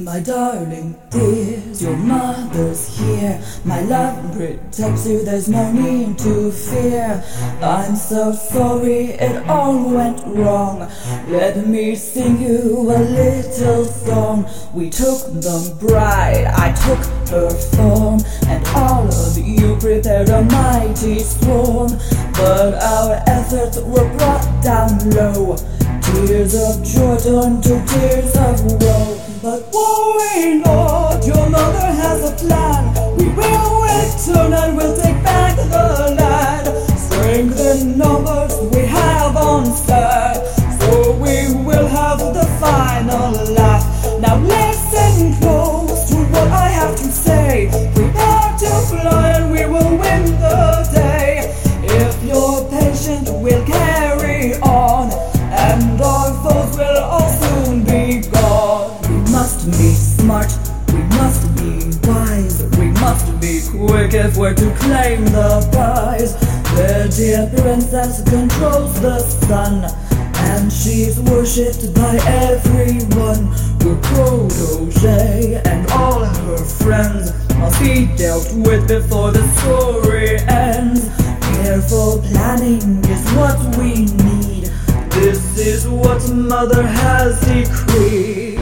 My darling dears, your mother's here. My love protects you, there's no need to fear. I'm so sorry it all went wrong. Let me sing you a little song. We took the bride, I took her form, and all of you prepared a mighty storm. But our efforts were brought down low. Tears of joy turned to tears of woe. But worry not, your mother has a plan. We will return and we'll take back the land. Strength in numbers we have on side, so we will have the final laugh. Now listen close to what I have to say. Prepare to fly and we will win the day. If you're patient, we'll carry on, and our foes will all soon be gone. We must be smart, we must be wise, we must be quick if we're to claim the prize. The dear princess controls the sun, and she's worshipped by everyone. Her protege and all her friends must be dealt with before the story ends. Careful planning is what we need. This is what Mother has decreed.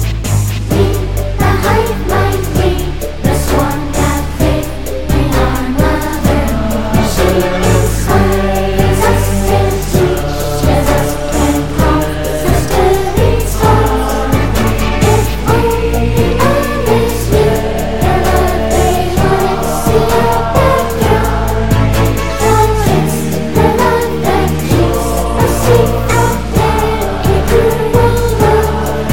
The hive mind we, the swan that faith in our mother. She inspires us and teaches us and calls us to be strong. If only others knew the love they would see up and down. Don't it's the love that keeps us safe out there in cruel world.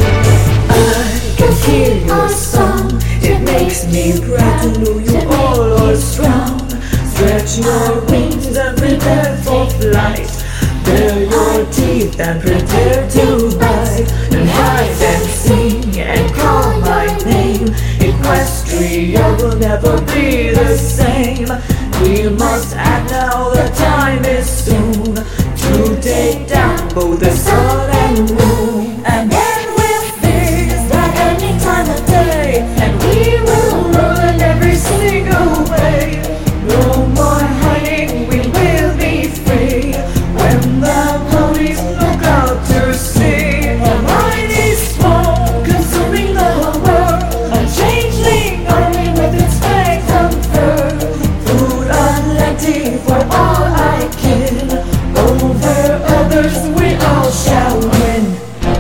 I can hear your song, it makes me proud to know you all are strong. Stretch your wings and prepare for flight. Bare your teeth and prepare to bite. And hide and sing and call my name. Equestria will never be the same. We must act now, the time is soon to take down both the sun and moon. And when we'll face that any time of day, and we will run every single way. No more hiding, we will be free. When the police look out to sea, a mighty smoke consuming the whole world, a changeling army with its fangs of fur. Food plenty for all I can. Over others we all shall win.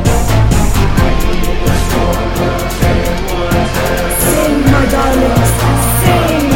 Sing, my darlings, sing.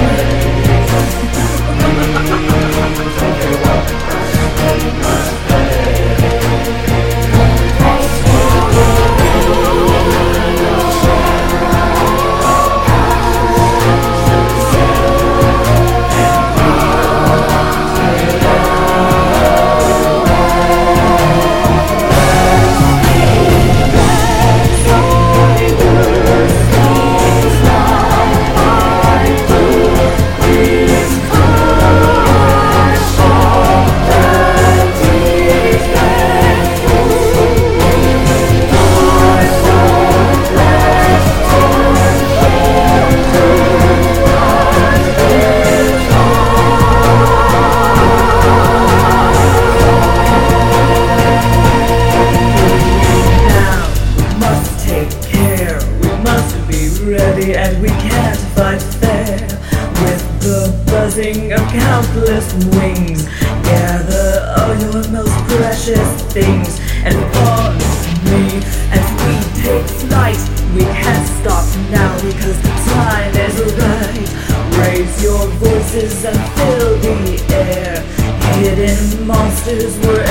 And we can't fight fair. With the buzzing of countless wings, gather all your most precious things and follow me as we take flight. We can't stop now because the time is right. Raise your voices and fill the air. Hidden monsters were